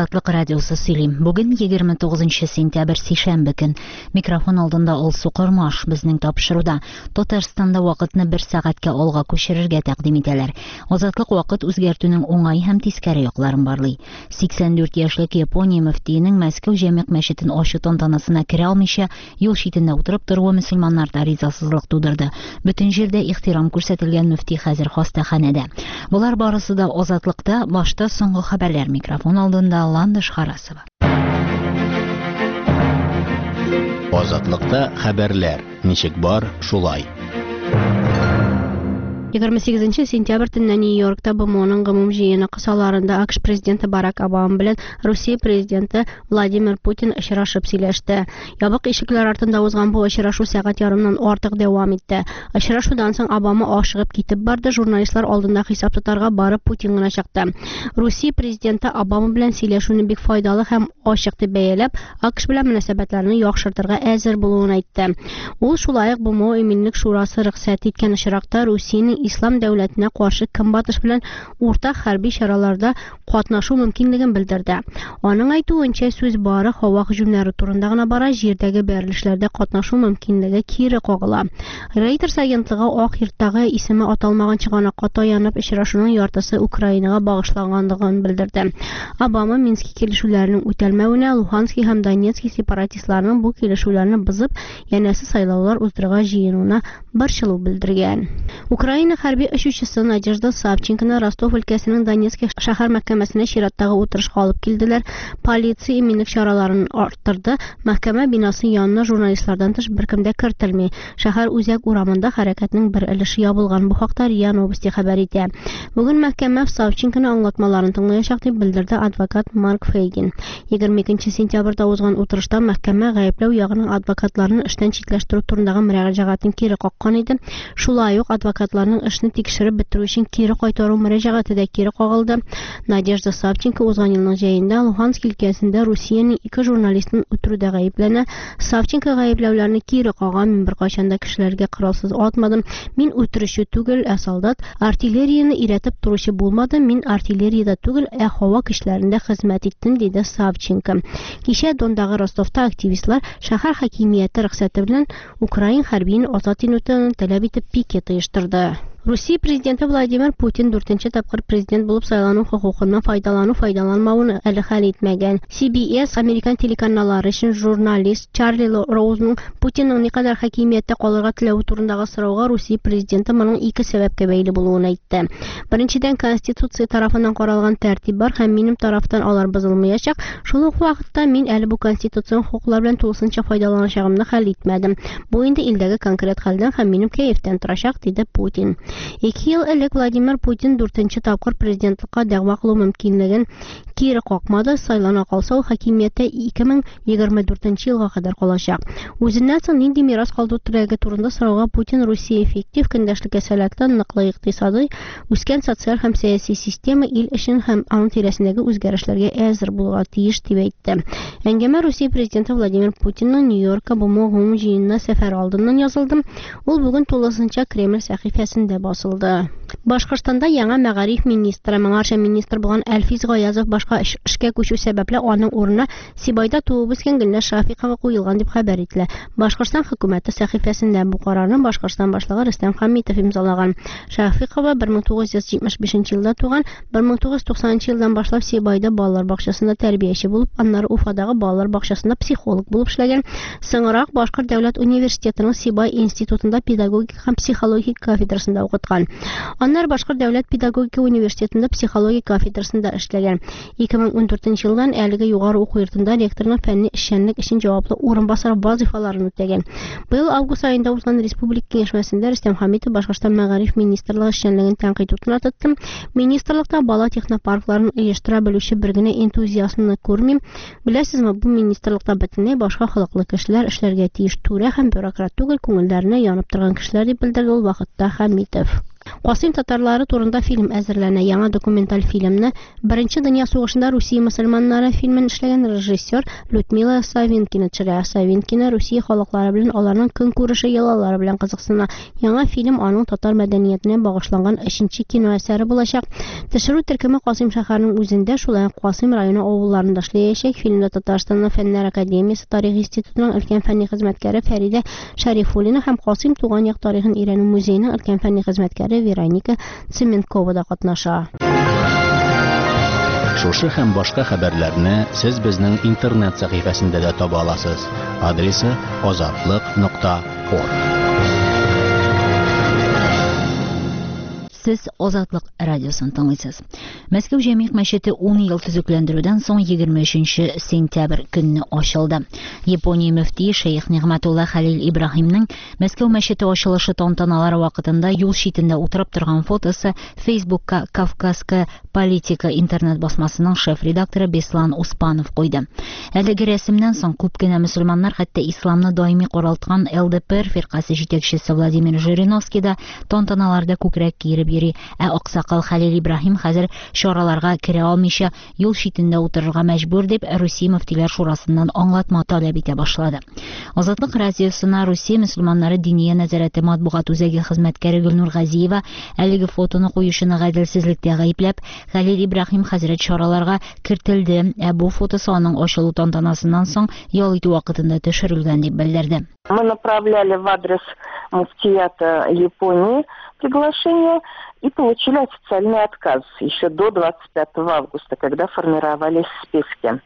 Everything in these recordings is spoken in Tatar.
Азатлык радиосы сөйлим. Бүген 29 сентябрь сишәмбе көн. Микрофон алдында Алсу Кормаш безнең тапшыруда. Татарстанда вакытны 1 сәгатькә алга күчерергә тәкъдим итәләр. Азатлык вакыт үзгәртүнең уңай һәм тискәре якларын барлый. 84 яшьлек Япония мөфтиенең Мәскәү җәмәгать мәчетен ачу тантанасына керә алмыйча юл читендә утырып торуы мөселманнарда ризасызлык тудырды. Бөтен җирдә ихтирам күрсәтелгән мөфти хәзер хастаханәдә. Булар барысы да Азатлыкта. Башта соңгы хәбәрләр, микрофон алдында Ландыш Харасова. Азатлыкта хәбәрләр. Ничек бар, шулай. 28 сентябрь төнне Нью-Йоркта БМОның гомум җыены кысаларында АКШ президенты Барак Обама белән Русия президенты Владимир Путин очрашып сөйләште. Ябык ишекләр артында узган бу очрашу сәгать ярымнан артык дәвам итте. Очрашудан соң Обама ашыгып китеп барды, журналистлар алдында хисап тотарга барып Путин гына чыкты. Русия президенты Обама белән сөйләшүне бик файдалы һәм ачык дип бәяләп, АКШ белән мөнәсәбәтләрне яхшыртырга әзер булуын әйтте. Ул шулай ук БМО Иминлек шурасы рөхсәт иткән очракта Русиянең ислам дәүләтенә каршы көнбатыш белән уртак хәрби чараларда катнашу мөмкинлеген белдерде. Аның әйтүенчә, сүз бары һава һөҗүмнәре турында гына бара, җирдәге бәрелешләрдә катнашу мөмкинлеге кире кагыла. Reuters агентлыгы Ак йорттагы исеме аталмаган чыганакка таянып, очрашуның яртысы Украинага багышлангандыгын белдерде. Обама Минск килешүләренең үтәлмәвенә, Луганский һәм Донецкий сепаратистларның бу килешүләрне бозып, янәсе сайлаулар уздырырга җыенуына борчылу белдергән. Украина хәрби очучысы Надежда Савченконы Ростов өлкәсенең Донецк шәһәр мәхкәмәсенә чираттагы утырышка алып килделәр. Полиция иминлек чараларын арттырды. Мәхкәмә бинасы янына журналистлардан тыш беркем дә кертелми. Шәһәр үзәк урамында хәрәкәтнең бер өлеше ябылган. Бу хакта РИА Новости хәбәр итә. Бүген мәхкәмә Савченконы аңлатмаларын тыңлаячак дип белдерде адвокат Марк Фейгин. 22 сентябрьдә узган утырышта мәхкәмә гаепләү ягының адвокатларын эштән читләштерү турындагы мөрәҗәгатен кире каккан иде. Шулай ук адвокатларның эшне тикшереп бетерү өчен кире кайтару мөрәҗәгате дә кире кагылды. Надежда Савченко узган елның җәендә Луганск өлкәсендә Русиянең 2 журналистын үтерүдә гаепләнә. Савченко гаепләүләрне кире каган, мин беркайчан да кешеләргә коралсыз атмадым. Мин үтерүче түгел, ә солдат, артиллерияны иретеп туручы булмады. Мин артиллериядә түгел, ә һава көчләрендә хезмәт иттем, диде Савченко. Кичә Дондагы Ростовта активистлар шәһәр хакимияте рөхсәте белән Украин хәрбиен азат итүен таләп итеп пикет оештырды. Русия президенты Владимир Путин 4-нче тапкыр президент булып сайлану хокукыннан файдаланмауны әле хәл итмәгән. CBS американ телеканаллары өчен журналист Чарли Роузның Путинның никадәр хакимияттә калырга теләве турындагы сорауга Русия президенты моның 2 сәбәпкә бәйле булуын әйтте. Беренчедән, Конституция тарафыннан каралган тәртип бар һәм минем тарафтан алар бозылмаячак. Шул ук вакытта мин әле бу конституцион хокуклар белән тулысынча файдаланачагымны хәл итмәдем. Бу инде илдәге конкрет хәлдән һәм минем кәефтән торачак, диде Путин. 2 ел элек Владимир Путин 4-нче тапкыр президентлыкка дәгъва кылу мөмкинлеген кире какмады. Сайлана калса, ул хакимияттә 2024 елга кадәр калачак. Үзеннән соң нинди мирас калдыру теләге турында сорауга Путин Русия эффектив көндәшлеккә сәләтле, ныклы икътисади, үскән социаль һәм сәяси система ил өчен һәм аның тирәсендәге үзгәрешләргә әзер булырга тиеш дип әйтте. Әңгәмә Русия президенты Владимир Путинның Нью-Йоркка БМО гомум җыенына сәфәр алдыннан язылды. Ул бүген тулысынча Кремль сәхифәсендә басылды. Башкортстанда яңа мәгариф министры, моңарча министр булган Әлфис Гаязов башка эшкә күчү сәбәпле аның урынына Сибайда туып үскән Гөлнәр Шафикова куелган дип хәбәр ителә. Башкортстан хөкүмәте сәхифәсендә бу карарны Башкортстан башлыгы Рөстәм Хәмитов имзалаган. Шафикова 1975 елда туган, 1990 елдан башлап Сибайда балалар бакчасында тәрбияче булып, аннары Уфадагы балалар бакчасында психолог булып эшләгән. Соңрак Башкорт дәүләт университетының Сибай институтында педагогик һәм психология кафедрасында укыткан. Аннары Башкорт дәүләт педагогика университетында психология кафедрасында эшләгән. 2014 елдан әлеге югары уку йортында ректорның фәнни эшчәнлек өчен җаваплы урынбасар вазифаларын үтәгән. Быел август айында узган республика киңәшмәсендә Рөстәм Хәмитов Башкортстан мәгариф министрлыгы эшчәнлеген тәнкыйть утына тотты. Министрлыкта бала технопаркларын оештыра белүче бер генә энтузиастны күрмим. Беләсезме, бу министрлыкта бөтенләй башка халыклы кешеләр эшләргә тиеш, түрә һәм бюрократ түгел, күңелләренә янып торган кешеләр дип белдерде ул вакытта Хәмитов. Касыйм татарлары турында фильм әзерләнә. Яңа документаль фильмны Беренче дөнья сугышында Русия мөселманнары фильмын эшләгән режиссер Людмила Савинкина төшерә. Савинкина Русия халыклары белән аларның көнкүреше йолалары белән кызыксына. Яңа фильм аның татар мәдәниятенә багышланган 3нче кино әсәре булачак. Төшерү төркеме Касыйм шәһәренең үзендә, шулай ук Касыйм районы авылларында эшләячәк. Фильмда Татарстанның Фәннәр академиясе тарих институтының өлкән фәнни хезмәткәре Фәридә Шәрифуллина һәм Касыйм туган як тарихын өйрәнү музееның өлкән фәнни хезмәткәре Вероника Цеменкова да катнаша. Шушы һәм башка хәбәрләрне сез безнең интернет сәхифәсендә дә таба аласыз. Адресы azatlык.org. Сез Азатлык радиосын тыңлыйсыз. Мәскәү Җәмигъ мәчете 10 ел төзекләндерүдән соң 23 сентябрь көнне ачылды. Япония мөфтие Шейх Нигъмәтулла Хәлил Ибраһимның Мәскәү мәчете ачылышы тантаналары вакытында юл шитендә утырып торган фотосы Facebook'ка Кавказская политика интернет басмасының шеф-редакторы Беслан Успанов куйды. Әлеге рәсемнән соң күп кенә мөселманнар, хәтта исламны даими каралткан ЛДПР фиркасы җитәкчесе Владимир Жириновский да тантаналарда күкрәк киереп йөри, ә аксакал Хәлил Ибраһим хәзер чараларга керә алмыйча юл шитендә утырырга мәҗбүр дип Русия мөфтиләр шурасыннан аңлатма таләп итә башлады. Азатлык радиосына Русия мөселманнары диния нәзарәте матбугат үзәге хезмәткәре Гөлнур Газиева әлеге фотоны куючыны гаделсезлектә гаепләп, Хәлил Ибраһим хәзрәт чараларга кертелде, ә бу фотосы аның ачылу тантанасыннан соң ял итү вакытында төшерелгән дип белдерде. Мы направляли в адрес муфтията Японии приглашение и получили официальный отказ еще до 25 августа, когда формировались списки.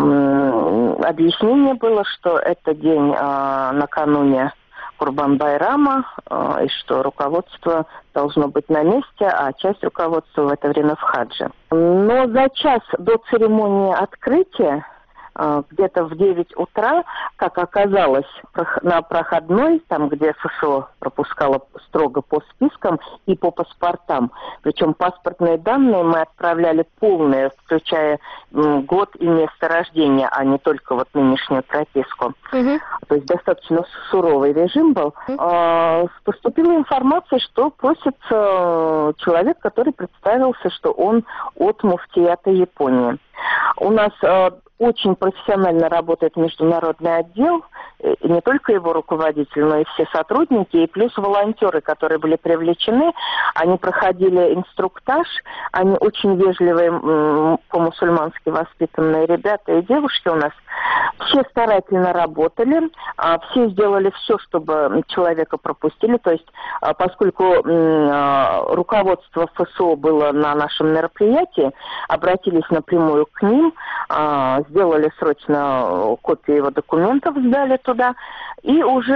Объяснение было, что это день накануне Курбан-Байрама, и что руководство должно быть на месте, а часть руководства в это время в хадже. Но за час до церемонии открытия, где-то в 9 утра, как оказалось, на проходной, там, где ФСО пропускала строго по спискам и по паспортам, причем паспортные данные мы отправляли полные, включая год и место рождения, а не только вот нынешнюю прописку. То есть достаточно суровый режим был. Поступила информация, что просится человек, который представился, что он от муфтията Японии. У нас очень профессионально работает международный отдел, и не только его руководитель, но и все сотрудники, и плюс волонтеры, которые были привлечены, они проходили инструктаж, они очень вежливые, по-мусульмански воспитанные ребята и девушки у нас. Все старательно работали, все сделали все, чтобы человека пропустили, то есть поскольку руководство ФСО было на нашем мероприятии, обратились напрямую к ним, сделали срочно копии его документов, сдали туда, и уже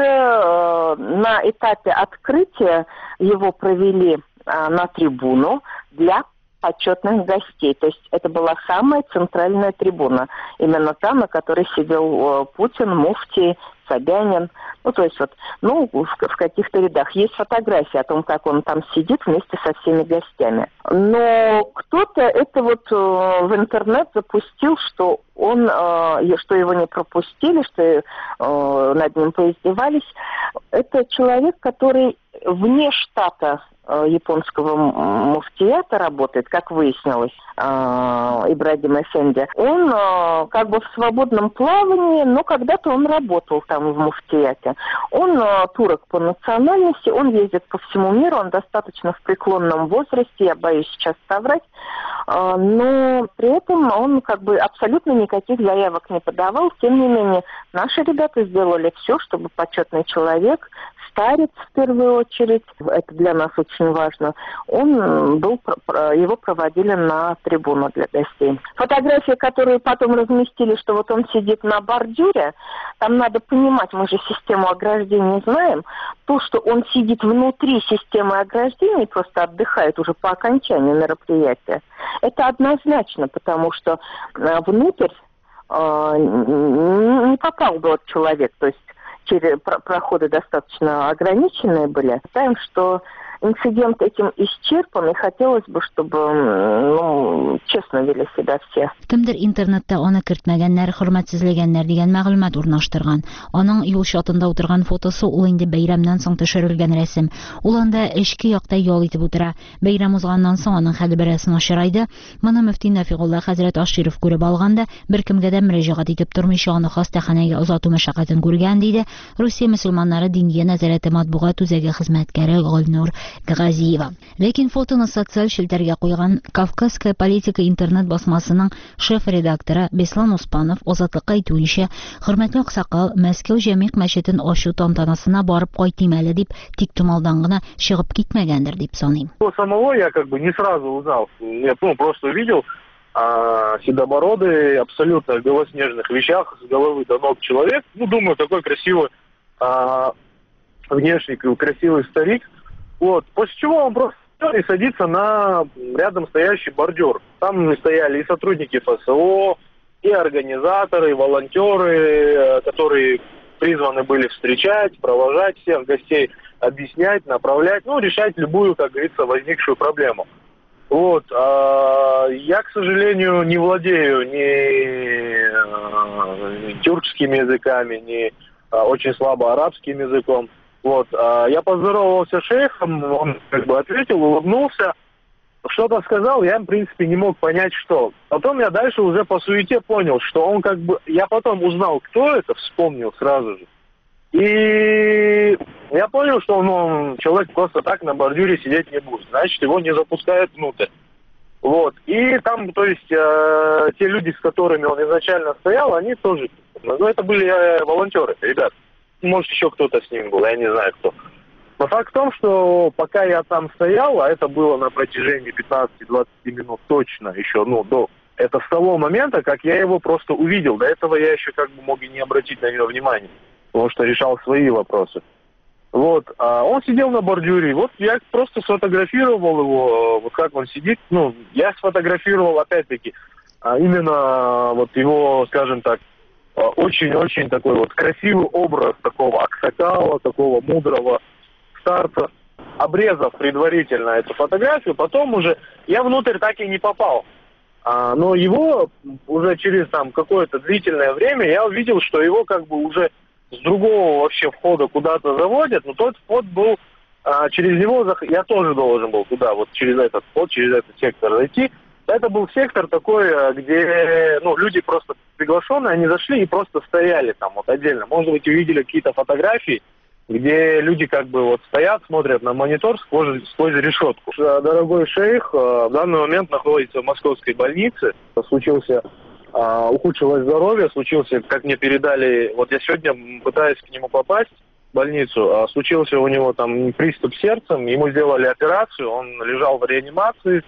на этапе открытия его провели на трибуну для почетных гостей. То есть это была самая центральная трибуна. Именно та, на которой сидел Путин, Муфтий, Собянин. Ну, то есть вот, в каких-то рядах. Есть фотографии о том, как он там сидит вместе со всеми гостями. Но кто-то это вот в интернет запустил, что что его не пропустили, что над ним поиздевались. Это человек, который вне штата японского муфтията работает, как выяснилось, Ибрагим Эфенди. Он как бы в свободном плавании, но когда-то он работал там в муфтияте. Он турок по национальности, он ездит по всему миру, он достаточно в преклонном возрасте, я боюсь сейчас соврать, но при этом он как бы абсолютно никаких заявок не подавал. Тем не менее, наши ребята сделали все, чтобы почетный человек, старец в первую очередь, это для нас очень важно, его проводили на трибуну для гостей. Фотографии, которые потом разместили, что вот он сидит на бордюре, там надо понимать, мы же систему ограждения знаем, то, что он сидит внутри системы ограждения и просто отдыхает уже по окончании мероприятия, это однозначно, потому что внутрь не попал бы человек, то есть проходы достаточно ограниченные были. Считаем, что инцидент этим исчерпан, и хотелось бы, чтобы честно вели себя все. Кемдер интернетта аны кертмәгәннәр, хөрмәтсезләгәннәр дигән мәгълүмат урнаштырган. Аның юл чатында утырган фотосы ул инде бәйрәмнән соң төшерелгән рәсем. Ул анда эчке якта ял итеп утыра. Бәйрәм узганнан соң аның хәле бераз начарайды. Моны мөфти Нафигулла хәзрәт Аширов күреп алганда, беркемгә дә мөрәҗәгать итеп тормыйча аны хастаханәгә озату мәшәкатен күргән диде Русия мөселманнары диния нәзарәте матбугат үзәге хезмәткәре Гөлнур Газиева. Ләкин фотоны социаль челтәргә куйган Кавказская политика интернет басмасының шеф-редакторы Беслан Успанов азатлыкка әйтүенчә, хөрмәтле аксакал Мәскәү Җәмигъ мәчетен ачу тантанасына барып кайтыйм әле дип тик томалдан гына чыгып китмәгәндер дип саныйм. Самого я не сразу узнал. Я просто увидел седобородый, абсолютно в белоснежных вещах, с головы до ног человек. Думаю, такой красивый внешний, красивый старик. После чего он просто и садится на рядом стоящий бордюр. Там стояли и сотрудники ФСО, и организаторы, и волонтеры, которые призваны были встречать, провожать всех гостей, объяснять, направлять, решать любую, как говорится, возникшую проблему. Я, к сожалению, не владею ни тюркскими языками, ни очень слабо арабским языком. Я поздоровался с шейхом, он ответил, улыбнулся, что-то сказал, я, в принципе, не мог понять, что. Потом я дальше уже по суете понял, что он я потом узнал, кто это, вспомнил сразу же. И я понял, что человек просто так на бордюре сидеть не будет, значит, его не запускают внутрь. И там, то есть, те люди, с которыми он изначально стоял, они тоже, это были волонтеры, ребят. Может, еще кто-то с ним был, я не знаю кто. Но факт в том, что пока я там стоял, а это было на протяжении 15-20 минут точно еще, это с того момента, как я его просто увидел. До этого я еще мог и не обратить на него внимания, потому что решал свои вопросы. А он сидел на бордюре, я просто сфотографировал его, как он сидит. Я сфотографировал, опять-таки, именно его, скажем так, очень-очень такой красивый образ такого аксакала, такого мудрого старца, обрезав предварительно эту фотографию, потом уже я внутрь так и не попал. Но его уже через какое-то длительное время я увидел, что его уже с другого вообще входа куда-то заводят, но тот вход был, через него я тоже должен был туда, через этот вход, через этот сектор зайти. Это был сектор такой, где люди просто приглашенные, они зашли и просто стояли там отдельно. Может быть, увидели какие-то фотографии, где люди стоят, смотрят на монитор сквозь решетку. Дорогой шейх в данный момент находится в московской больнице. Ухудшилось здоровье, как мне передали, я сегодня пытаюсь к нему попасть в больницу, случился у него приступ сердцем, ему сделали операцию, он лежал в реанимации.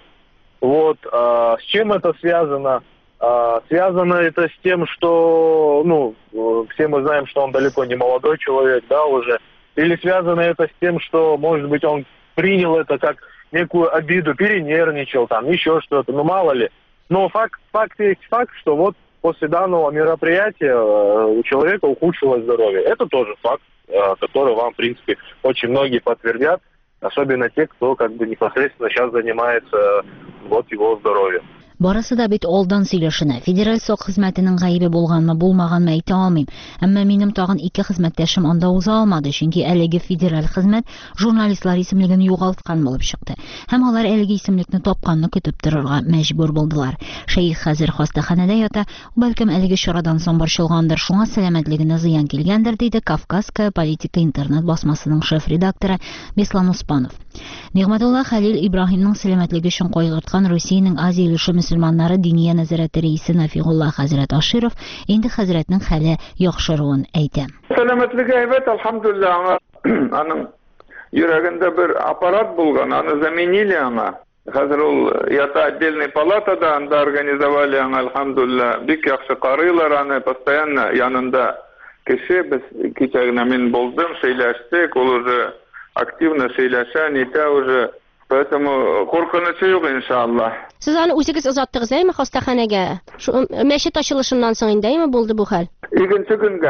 С чем это связано? Связано это с тем, что, все мы знаем, что он далеко не молодой человек, да, уже. Или связано это с тем, что, может быть, он принял это как некую обиду, перенервничал, еще что-то, мало ли. Но факт есть факт, что после данного мероприятия у человека ухудшилось здоровье. Это тоже факт, который вам, в принципе, очень многие подтвердят, особенно те, кто непосредственно сейчас занимается его здоровьем. Барысы да бит алдан сөйләшенә. Федераль сак хезмәтенең гаибе булганмы, булмаганмы әйтә алмыйм. Әмма минем тагын 2 хезмәттәшем анда уза алмады, чөнки әлеге федераль хезмәт журналистлар исемлеген югалткан булып чыкты. Һәм алар әлеге исемлекне тапканны көтеп торырга мәҗбүр булдылар. Шейх хәзер хастаханәдә ята, бәлкем әлеге чарадан соң борчылгандыр, шуңа сәламәтлегенә зыян килгәндер, диде Кавказская политика интернет басмасының шеф-редакторы Беслан Успанов. Нигъмәтулла Хәлил Ибраһимның сәламәтлеге өчен кайгырткан Русиянең Азия өлеше мөселманнары диния нәзарәте рәисе Нафигулла хәзрәт Аширов инде хәзрәтнең хәле яхшыруын әйтә. Сәламәтлеге әйбәт, алхамдулилlah. Аның йөрәгендә бер аппарат булган, аны заменили аңа. Хәзер ул ята отдельный палатада, анда организовали аңа, алхамдулилlah. Бик яхшы карыйлар аны, постоянно янында кеше. Без кичәгенә мин булдым, сөйләштек, ул уже активно сөйләшә, нитә уже. Поэтому куркынычы юк, иншаллах. Сез аны үзегез озаттыгыз әйме хастаханәгә? Мәчет ачылышыннан соң индеме булды бу хәл? Игенче көнгә.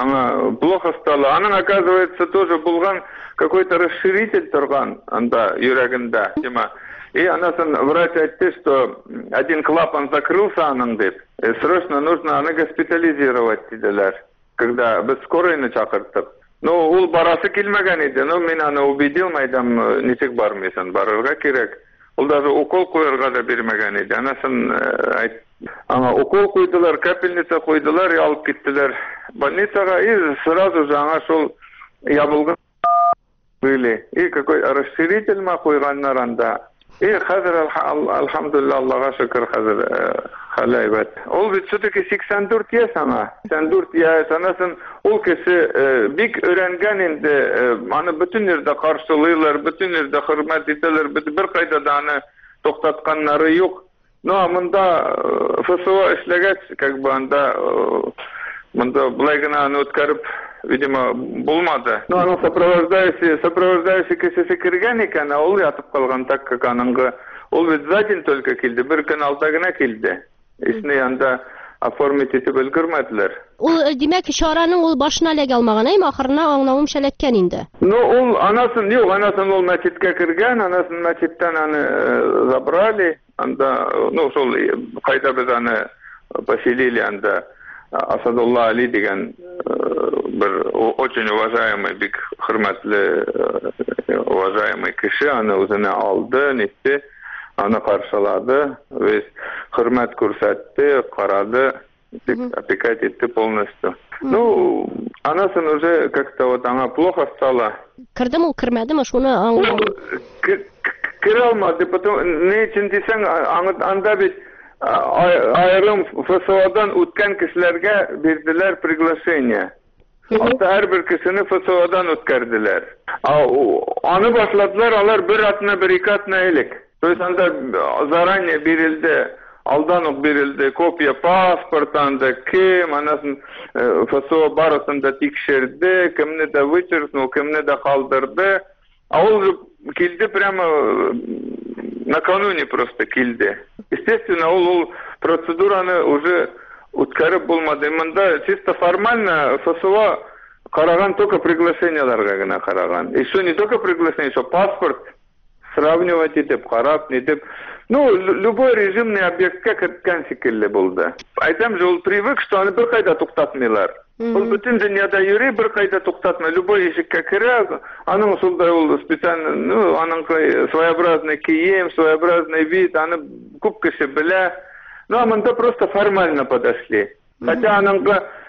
аңа плохо стало. Аның, оказывается, тоже булган какой-то расширитель торган, анда, йөрәгендә, тема. И анасын врач айтты, что один клапан закрылся, аның дип. Срочно нужно аны госпитализировать, диделәр. Когда без скорыйны чакырттык. Ну, ул барасы килмәгән иде. Ну, мин аны убедил, майдам, ничек бармыйсың, барырга кирәк. Ул даже укол куярга да бирмәгән иде. Анасын аңа укол куйдылар, капельница куйдылар, алып киттеләр больницага, и сразу же аңа шул ябылган были. И какой расширитель ма куйганнар анда. И хәзер, алхамдулилlah, Аллага шөкер, хәзер халайбат. Ул бит все-таки 84 яшь аңа. 84 яшь, анасын ул кеше бик өйрәнгән инде, аны бөтен ердә каршылыйлар, бөтен ердә хөрмәт ителәр, бер кайда да аны токтатканнары юк. Но монда ФСО эшләгәч, как бы анда монда булай гына аны үткәреп, видимо, булмады. Но аны сопровождающий кешесе кергән икән, ул ятып калган, так как аныңгы ул бит за день только килде, бер көн алда гына килде. Исне янда оформить итеп өлгермәделәр. Ул димәк чараның ул башына эләгә алмаган, әйме ахырына аңлавым шәләткән инде. Ну, ул анасын ул мәчеткә кергән, анасын мәчеттән аны забрали, анда, ну, шул кайда без аны поселили, анда Асадулла Али дигән бер очень уважаемый, бик хөрмәтле, уважаемый кеше, аны үзенә алды, нитте, аны каршылады, весь хөрмәт күрсәтте, карады, опекать итте полностью. Ну, анасын уже как-то вот аңа плохо стало. Кирдем ул кирмәдеме, шуны аңлау? Кире алмады, потому не өчен дисәң, анда бит айрым ФСОдан үткән кешеләргә бирделәр приглашение. Һәрбер кешене ФСОдан үткәрделәр. Аны башладылар, алар бер атна, бер ике атна элек. То есть анда заранее бирелде, алдан ук бирелде копия паспортанда, кем, анасын ФСО барысын да тикшерде, кемне да вычеркнул, кемне да калдырды. А ул килде прямо накануне просто килде. Естественно, ул процедураны уже үткәреп булмады. Монда чисто формально ФСО караган только приглашенияларга гына караган. Еще не только приглашение, еще паспорт сравнивать итеп, карап, нитеп. Ну, любой режимный объектка кирткән шикелле булды. Айтам же, ул привык, что аны бер кайда туктатмыйлар. Ул бүтән дөньяда йөри, бер кайда туктатмый. Любой ишеккә керә, аның шулда ул специально, ну, аның своеобразный кием, своеобразный вид, аны күп кеше белә. Ну, а монда просто формально подошли. Хотя аның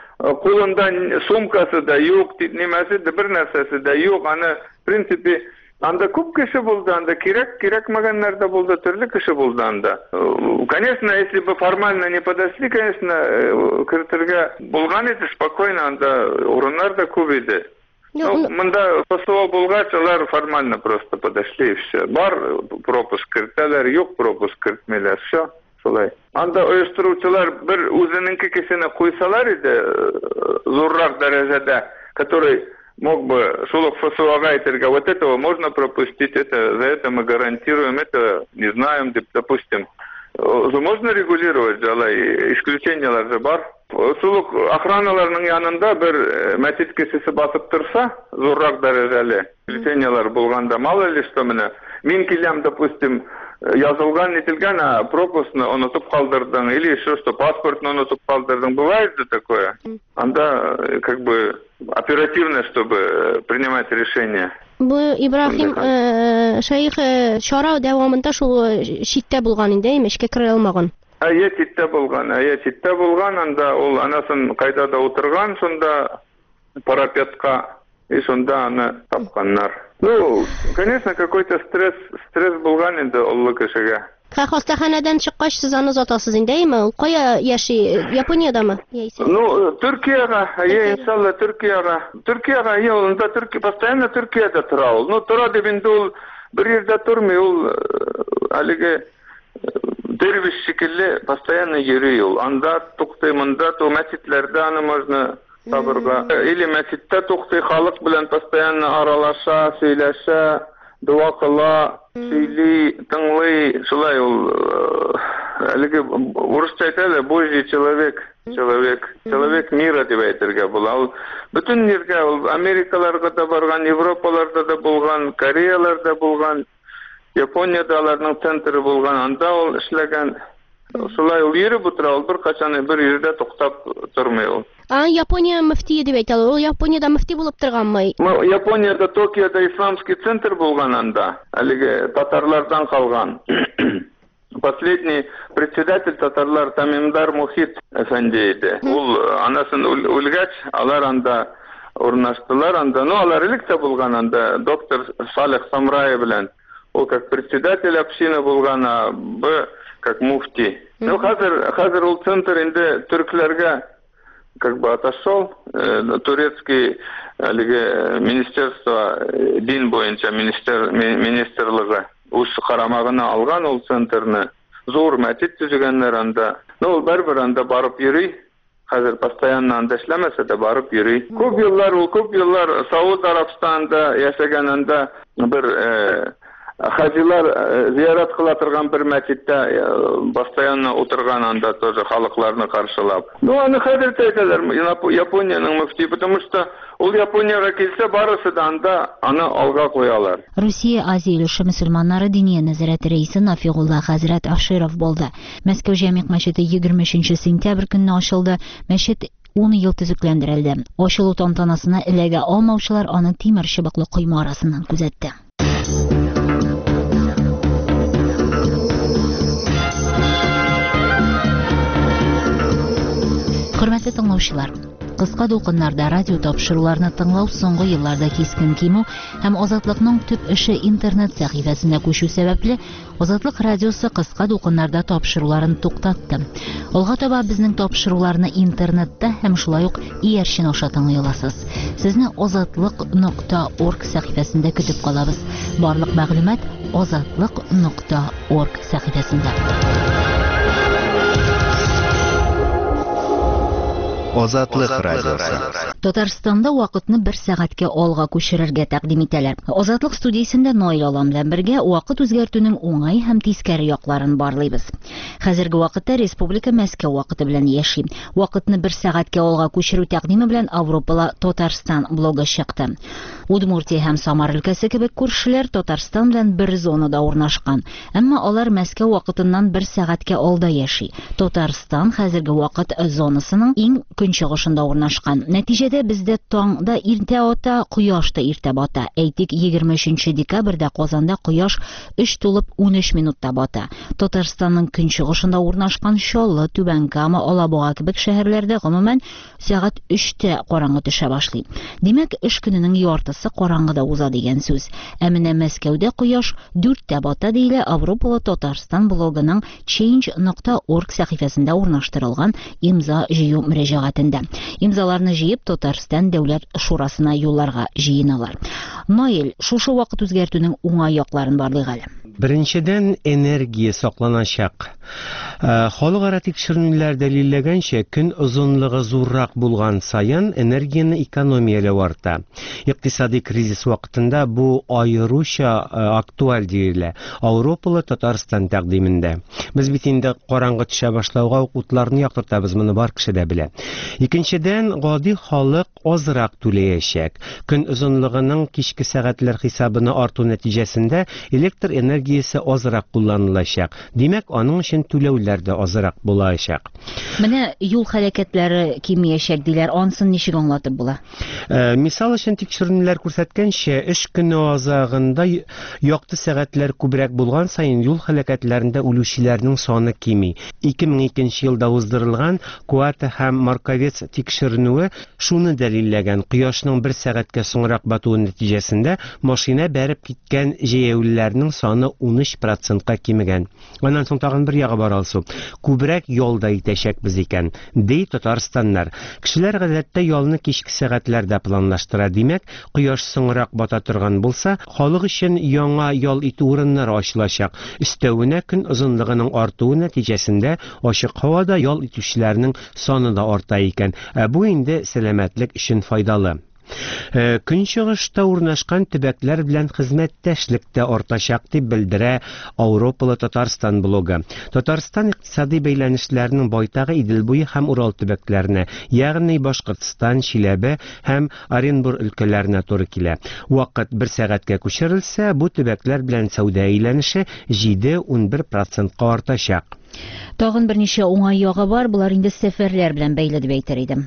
кулында сумкасы да юк, немәсе дә бер нәрсәсе дә юк. Аны, в принципе, анда күп кеше булды, анда кирәкмәгәннәр дә булды, төрле кеше булды анда. Конечно, если бы формально не подошли, конечно, кертергә булган иде спокойно, анда урыннар да күп иде. Ну, монда ФСО булгач, алар формально просто подошли и все. Бар пропуск кертәләр, юк пропуск кертмәләр, все. Шулай. Анда оештыручылар бер үзенең кешене куйсалар иде, зуррак дәрәҗәдә, который мог бы шулок ФСОга айтырга, вот этого можно пропустить, это за это мы гарантируем, это не знаем, допустим. Можно регулировать, жалай, исключениялар же бар. Шулок охраналарның янында бер мәчет кешесе басып торса, зуррак дәрәҗәле, исключениялар булганда, мало ли что менә. Мин киләм, допустим, язылган, нетилгән, а пропускны онытып калдырдың, или еще что, паспортны онытып калдырдың. Бывает же такое? Анда, как бы, оперативно, чтобы принимать решение. Бу Ибрахим шәйх чара дәвамында шул читтә булган инде, эшкә керә алмаган. Читтә булган, анда ул анасын кайда утырган, шунда парапетка, и шунда аны тапканнар. Ну, конечно, какой-то стресс булган инде уллы кешегә. Хастаханадан чыккач, сез аны затасыз инде, әйме? Ул кая яши? Япониядамы? Ну, Төркиягә, иншалла Төркиягә. Төркиягә, ул постоянно Төркиядә тора ул. Ну, тора дип инде ул бер жердә тормый, ул әлеге дервиш шикелле постоянно йөри ул. Анда туктый, монда мәчетләрдә аны можно табырга. Или мәчеттә туктый, халык белән постоянно аралаша, сөйләшә, дуа кыла, сөйли, тыңлый, шулай ул әлеге урысча әйтәләр, божий человек. Человек мира деп әйтергә була. Ул бөтен җиргә, ул Америкаларга да барган, Европаларда да булган, Кореяларда булган, Япониядә аларның центры булган, анда ул эшләгән. Шулай ул йөреп утыра, ул бер качан бер җирдә туктап тормый ул. Япония мөфтие дип әйтәләр. Ул Япониядә мөфти булып торганмы? Япониядә Токиода исламский центр булган анда. Әлеге татарлардан калган. Последний председатель татарлар Тамимдар Мухит әфәнди иде. Ул анасын үлгәч, алар анда урнаштылар, анда, ну алар электе булган анда доктор Салих Самрай белән. Ул как председатель общины булган, как муфти. Ну хәзер ул центр инде төркләргә как бы отошел, турецкий министерство дин буенча министрлыгы үз карамагына алган ул центрны. Зур мәчет төзегәннәр анда. Ну ул бер анда барып йөри. Хәзер постоянно анда эшләмәсә дә барып йөри. Күп еллар Сауд Арабстанда яшәгән анда бер хаҗилар зиярат кыла торган бер мәчеттә постоянно утырган анда тоже халыкларны каршылап. Ну аны хәзер әйтәләр Япониянең мөфти, потому что ул Япониягә килсә барысы да анда аны алга куялар. Русия Азия өлеше мөселманнары дини нәзарәте рәисе Нафигулла хәзрәт Аширов булды. Мәскәү Җәмигъ мәчете 23 сентябрь көнне ачылды. Мәчет 10 ел төзекләндерелде. Ачылу тантанасына эләгә алмаучылар аны тимер чыбыклы койма арасыннан күзәтте. Хөрмәтле тыңлаучылар, кыска дулкыннарда радио тапшыруларны тыңлау соңгы елларда кискен кимү һәм Азатлыкның төп эше интернет сәхифәсенә күчү сәбәпле Азатлык радиосы кыска дулкыннарда тапшыруларын туктатты. Алга таба безнең тапшыруларны интернетта һәм шулай ук иярчен аша тыңлый аласыз. Сезне azatlык.org сәхифәсендә көтеп калабыз. Барлык мәгълүмат azatlык.org сәхифәсендә. Азатлык радиосы. Татарстанда вакытны 1 сәгатькә алга күчерергә тәкъдим итәләр. Азатлык студиясендә Наил Алам белән бергә вакыт үзгәртүнең уңай һәм тискәре якларын барлыйбыз. Хәзерге вакытта республика Мәскәү вакыты белән яши. Вакытны 1 сәгатькә алга күчерү тәкъдиме белән Европала Татарстан блогы чыкты. Удмуртия һәм Самар өлкәсе кебек күршеләр Татарстан белән бер зонада урнашкан. Әмма алар Мәскәү вакытыннан 1 сәгатькә алда яши. Татарстан хәзерге вакыт зонасының иң көнчыгышында урнашкан. Нәтиҗәдә бездә таңда иртә ата, кояш та иртә бата. Әйтик, 23 декабрьдә Казанда кояш 3 тулып 13 минутта бата. Татарстанның көнчыгышында урнашкан Чаллы, Түбән Кама, Алабуга кебек шәһәрләрдә гомумән сәгать 3тә караңгы төшә башлый. Димәк, эш көненең яртысы караңгыда уза дигән сүз. Ә менә Мәскәүдә кояш 4тә бата диелә Европалы Татарстан блогының change.org сәхифәсендә урнаштырылган имза җыю мөрәҗәгатендә. Имзаларны җыеп Татарстан дәүләт шурасына юлларга җыеналар. Наил, шушы вакыт үзгәртүнең уңай якларын барлыйк әле. Беренчедән, энергия сакланачак. Халыкара тикшерүләр дәлилләгәнчә, көн озынлыгы зуррак булган саен энергияны экономияләү арта. Икътисади кризис вакытында бу аеруча актуаль диелә. Европалы Татарстан тәкъдимендә. Без бит инде караңгы төшә башлауга утларны яктыртабыз, моны бар кеше дә белә. Икенчедән, гади халык азрак түләячәк. Көн озынлыгының кичке сәгатьләр хисабына арту нәтиҗәсендә электр энергиясе азрак кулланылачак. Димәк, аның өчен түләүләр дә азрак булачак. Менә юл хәрәкәтләре кимиячәк диләр, ансын ничек аңлатып була? Мисал өчен тикшерүләр күрсәткәнчә, эш көне азагында якты сәгатьләр күбрәк булган саен юл хәрәкәтләрендә үлүчеләрнең саны кими. 2002 елда уздырылган Куата һәм Марковец тикшеренүе шуны дәлилләгән. Кояшның 1 сәгатькә соңрак батуы нәтиҗәсендә машина бәреп киткән җәяүлеләрнең саны 13%-ка кимегән. Аннан соң тагын бер ягы бар алсу. Күбрәк ялда итәчәкбез икән, ди Татарстаннар. Кешеләр гадәттә ялны кичке сәгатьләрдә планлаштыра. Димәк, кояш соңрак бата торган булса, халык өчен яңа ял итү урыннары ачылачак. Өстәвенә, көн озынлыгының артуы нәтиҗәсендә ачык һавада ял итүчеләрнең саны да арта икән. Бу инде сәламәтлек өчен файдалы. Көнчыгышта урнашкан төбәкләр белән хезмәттәшлек тә артачак дип белдерә Европалы Татарстан блогы. Татарстан икътисади бәйләнешләрнең байтагы Идел буе һәм Урал төбәкләренә, ягъни Башкортстан, Чиләбе һәм Оренбур өлкәләренә туры килә. Вакыт 1 сәгатькә күчерелсә, бу төбәкләр белән сауда әйләнеше 7-11% артачак. Тагын берничә уңай ягы бар, булар инде сәфәрләр белән бәйле дип әйтер идем.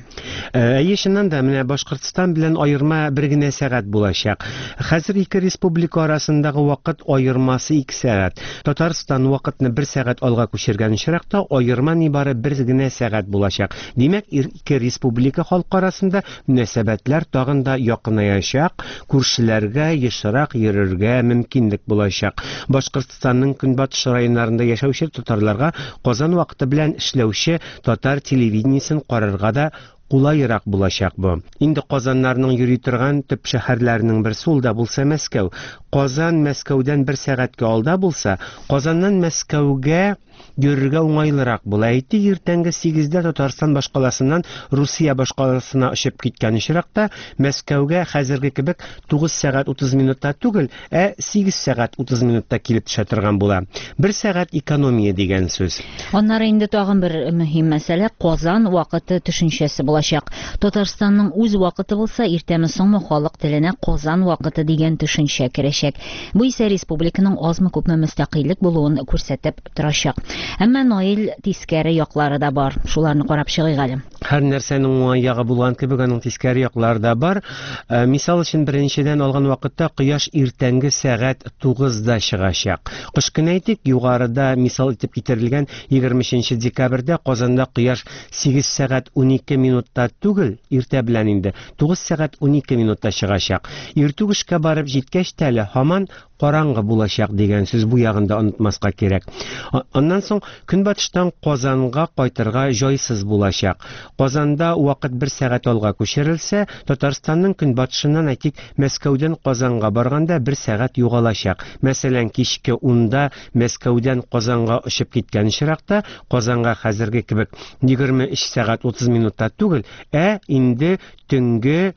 Чыннан да менә Башкортстан белән аерма 1 генә сәгать булачак. Хәзер ике республика арасындагы вакыт аермасы 2 сәгать. Татарстан вакытны 1 сәгать алга күчергән очракта аерма нибары 1 генә сәгать булачак. Димәк, ике республика халкы арасында мөнәсәбәтләр тагын да якынаячак, күршеләргә ешрак йөрергә мөмкинлек булачак. Башкортстанның көнбатыш районнарында яшәүче татарларга Казан вакыты белән эшләүче татар телевидениесен карарга да кулайрак булачак бу. Инде Казаннарның йөри торган төп шәһәрләренең берсе ул да булса Мәскәү. Казан Мәскәүдән 1 сәгатькә алда булса, Казаннан Мәскәүгә йөрергә уңайлырак була. Әйтик, иртәнге 8-дә Татарстан башкаласыннан Русия башкаласына очып киткән очракта Мәскәүгә хәзерге кебек 9 сәгать 30 минутта түгел, 8 сәгать 30 минутта килеп төшә торган була. 1 сәгать экономия дигән сүз. Аннары инде тагын бер мөһим мәсьәлә — Казан вакыты төшенчәсе булачак. Татарстанның үз вакыты булса, иртәме соңмы халык теленә Казан вакыты дигән төшенчә керәчәк. Бу исә республиканың азмы күпме мөстәкыйльлек булуын күрсәтеп торачак. Әмма Наил тискәре яклары да бар. Шуларны карап чыгыйк әле. Һәр нәрсәнең уңай ягы булган кебек, аның тискәре яклары да бар. Мисал өчен, беренчедән алган вакытта кояш иртәнге сәгать 9-да чыгачак. Кыш көне әйтик, югарыда мисал итеп китерелгән 23 декабрьдә Казанда кояш 8 сәгать 12 минутта түгел, иртә белән инде 9 сәгать 12 минутта чыгачак. Иртүгешкә барып җиткәч тәле һаман караңгы булачак дигән сүз бу ягында онытмаска кирәк. Аннан соң көнбатыштан Казанга кайтырга җайсыз булачак. Казанда вакыт 1 сәгать алга күчерелсә, Татарстанның көнбатышыннан әйтик Мәскәүдән Казанга барганда 1 сәгать югалачак. Мәсәлән, кичке 10-да Мәскәүдән Казанга очып киткән очракта Казанга хәзерге кебек 23 сәгать 30 минутта түгел, инде төнге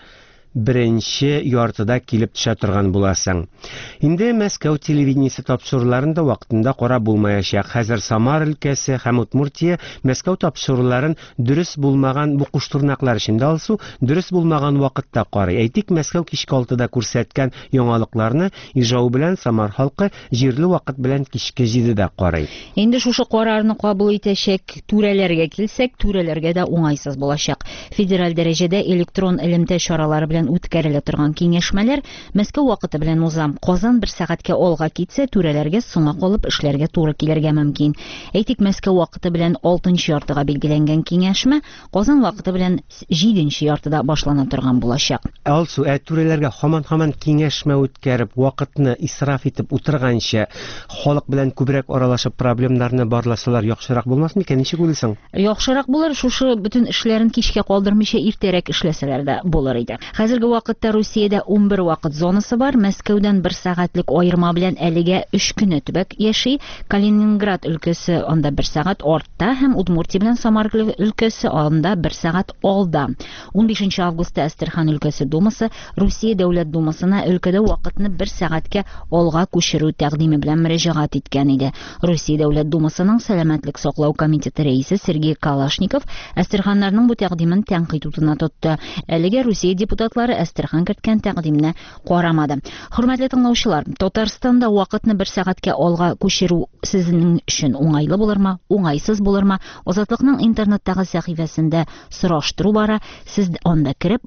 беренче яртыда килеп төшә торган буласың. Инде Мәскәү телевидениесе тапшыруларын да вакытында карап булмаячак. Хәзер Самар өлкәсе һәм Удмуртия Мәскәү тапшыруларын дөрес булмаган бу куштурнаклар өчен алсу, дөрес булмаган вакытта карый. Әйтик, Мәскәү кичке 6-да күрсәткән яңалыкларны Ижау белән Самар халкы җирле вакыт белән кичке 7-дә карый. Инде шушы карарны кабул итәчәк түрәләргә килсәк, түрәләргә дә уңайсыз булачак. Федераль дәрәҗәдә электрон элемтә чаралары белән үткәрелә торган киңәшмәләр Мәскәү вакыты белән уза. Казан 1 сәгатькә алга китсә, түрәләргә соңга калып эшләргә туры килергә мөмкин. Әйтик, Мәскәү вакыты белән 6-нчы яртыга билгеләнгән киңәшмә Казан вакыты белән 7-нче яртыда башлана торган булачак. Also, түрәләргә һаман киңәшмә үткәреп, вакытны исраф итеп утырганча, халык белән күбрәк аралашып проблемнарны барласалар яхшырак булмасмы икән? Ничек уйлыйсың? Яхшырак булыр, шушы бөтен эшләрен кичкә калдырмыйча иртәрәк эшләсәләр дә булыр иде. Хәзерге вакытта Русиядә 11 вакыт зонасы бар. Мәскәүдән 1 сәгатьлек аерма белән әлегә 3 көне төбәк яши. Калининград өлкәсе анда 1 сәгать артта һәм Удмуртия белән Самар өлкәсе анда 1 сәгать алда. 15 августта Әстерхан өлкәсе думасы Русия дәүләт думасына өлкәдә вакытны 1 сәгатькә алга күчерү тәкъдиме белән мөрәҗәгать иткән иде. Русия дәүләт думасының сәламәтлек саклау комитеты рәисе Сергей Калашников Әстерханнарның бу тәкъдимен тәнкыйть утына тотты. Әлегә Русия депутатлары Әстерхан керткән тәкъдимне карамады. Хөрмәтле тыңлаучылар, Татарстанда вакытны 1 сәгатькә алга күчерү сезнең өчен уңайлы булырмы, уңайсыз булырмы? Азатлыкның интернеттагы сәхифәсендә сораштыру бара. Сез анда кирип,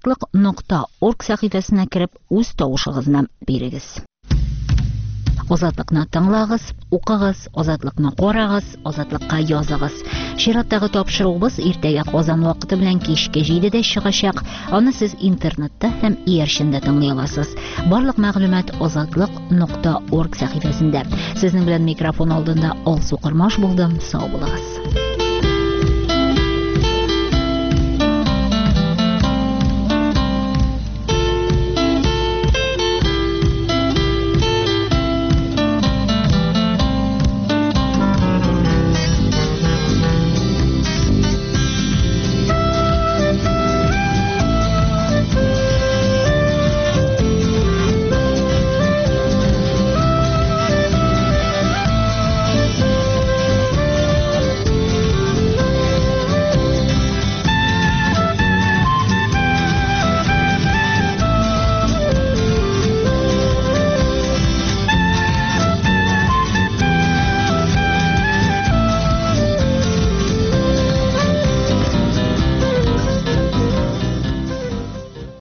azatlıq.org сәхифәсенә кирип, үз тавышыгызны бирегез. Азатлыкны тыңлагыз, укыгыз, Азатлыкны карагыз, Азатлыкка языгыз. Чираттагы тапшыруыбыз иртәгә Казан вакыты белән кичке 7-дә чыгачак. Аны сез интернетта һәм иярчендә тыңлый аласыз. Барлык мәгълүмат azatlıq.org сәхифәсендә. Сезнең белән микрофон алдында Алсу Кырмаш булдым. Сау булыгыз.